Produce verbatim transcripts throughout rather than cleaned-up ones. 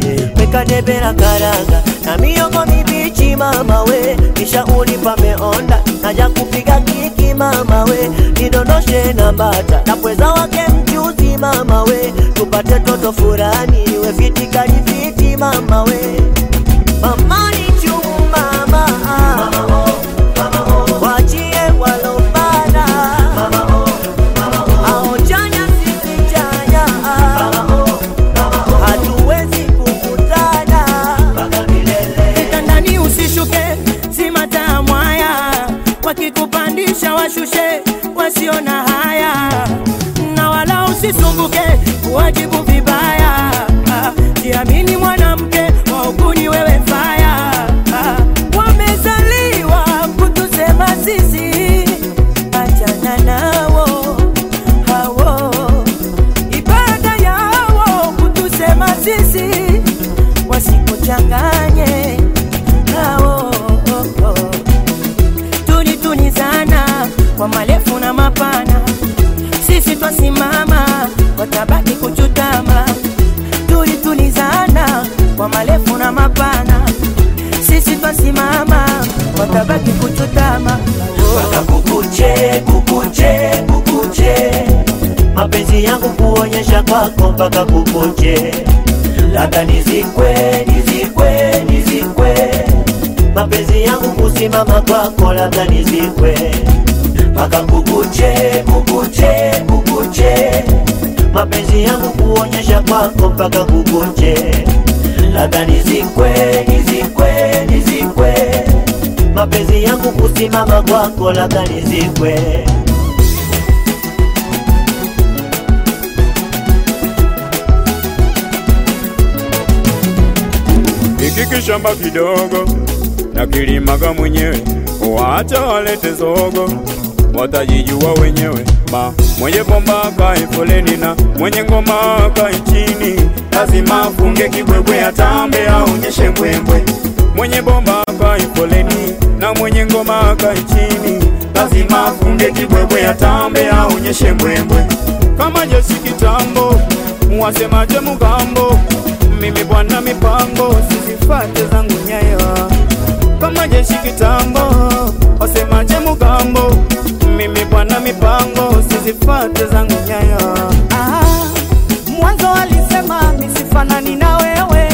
Weka debe la karanga na miogo mibichi mama we, kisha unipa meonda naja kupiga kiki mama we, nidondoshe na bata na pweza wake mchuzi mama we, tupate toto furani we fiti kali fiti mama we. Mama ni chumu mama, mama oh, mama oh, wachie walopana mama oh, mama oh, ao chanya sisi chanya mama oh, mama oh, hatuwezi kukutana mpaka milele. Kitandani usishuke, si matamu haya, wakikupandisha washushe wasiona haya, na wala usisumbuke kuwajibu vibaya. Jiamini mwanamke wa ukuni wewe faya, wamezaliwa kutusema sisi, achana nao hao, ibada yao kutusema sisi, wasikuchanganye nao. Tuni tuni sana kwa marefu na mapana, sisi twasimama watabaki kuchutama. Tuli tulizana kwa marefu na mapana, sisi twasimama watabaki kuchutama. Paka kukuche, kukuche, kukuche, mapenzi yangu kuonyesha kwako mpaka kukuche. Labda nizikwe, nizikwe, nizikwe, mapenzi yangu kusimama kwako labda nizikwe. Paka kukuche, kukuche, kukuche, mapenzi yangu kuonyesha kwako mpaka kukuche. Labda nizikwe, nizikwe, nizikwe, mapenzi yangu kusimama kwako labda nizikwe. Hiki kishamba kidogo na kilimaga mwenyewe, waacha walete zogo, watajijua wenyewe. Ma mwenye bomba kai foleni na mwenye ngoma kai chini, lazima afunge kibwebwe atambe aonyeshe mbwembwe. Mwenye bomba kai foleni na mwenye ngoma kai chini, lazima afunge kibwebwe atambe aonyeshe mbwembwe. Kama jeshi kitambo wasemaje mugambo, mimi bwana mipango sizifate zangu nyayo. Kama jeshi kitambo wasemaje mugambo, mimi bwana mipango sizifate zangu nyayo. Ah, mwanzo walisema misifanani na wewe,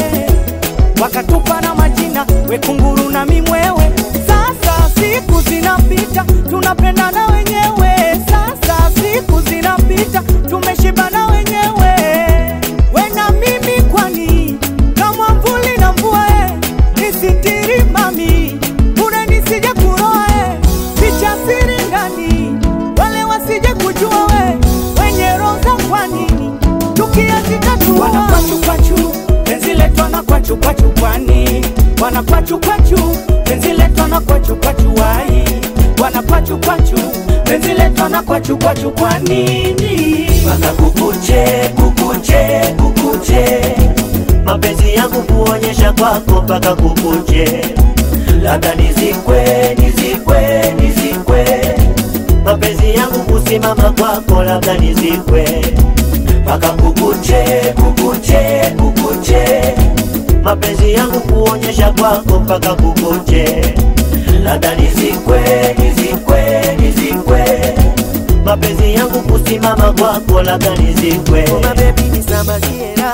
wakatupa na majina we kunguru na mimwewe. Sasa siku zinapita tunapendana wenyewe, sasa siku zinapita tumeshibana wenyewe. We na mimi kwani kama mvuli na mvua, nisitiri mami bure nisije kuroa, picha siri ndani wale wasije kujua, we wenye roza kwa nini tukiazika tu wanapachu pachu penzi letu na kwachu kwachu, kwani wanapachu pachu penzi letu na kwachu kwachu, wai wanapachu pachu penzi letu na kwachu kwachu, kwa nini? Paka kukuche, kukuche, kukuche, mapenzi yangu kuonyesha kwako mpaka kukuche. Labda nizikwe, nizikwe, nizikwe, mapenzi yangu kusimama kwako labda nizikwe. Paka kukuche, kukuche, kukuche, mapenzi yangu kuonyesha kwako mpaka kukuche. Labda nizikwe, nizikwe, nizikwe, mapenzi yangu kusimama kwako labda nizikwe. Oh my baby nisamaziera,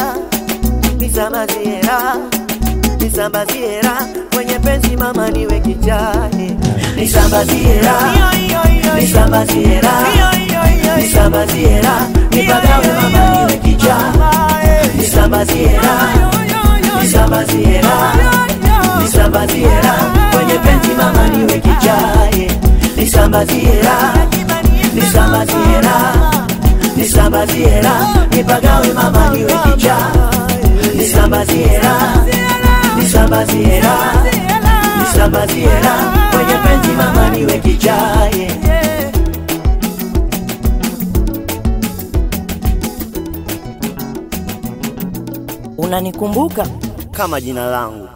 nisamaziera, nisambaziera, kwenye penzi mama niwe kichani. Nisambaziera, nisambaziera, nisambaziera, nipagawe mama niwe kichani. Nisambaziera, nisambaziera, nisambaziera, kwenye penzi mama niwe kichani. Nisambaziera, nisambaziera, nisambaziera, nipagawe mama niwe kichani. Nisambaziera, nisambaziera, nisambaziera, kwenye penzi mama niwe kichai. Unanikumbuka kama jina langu.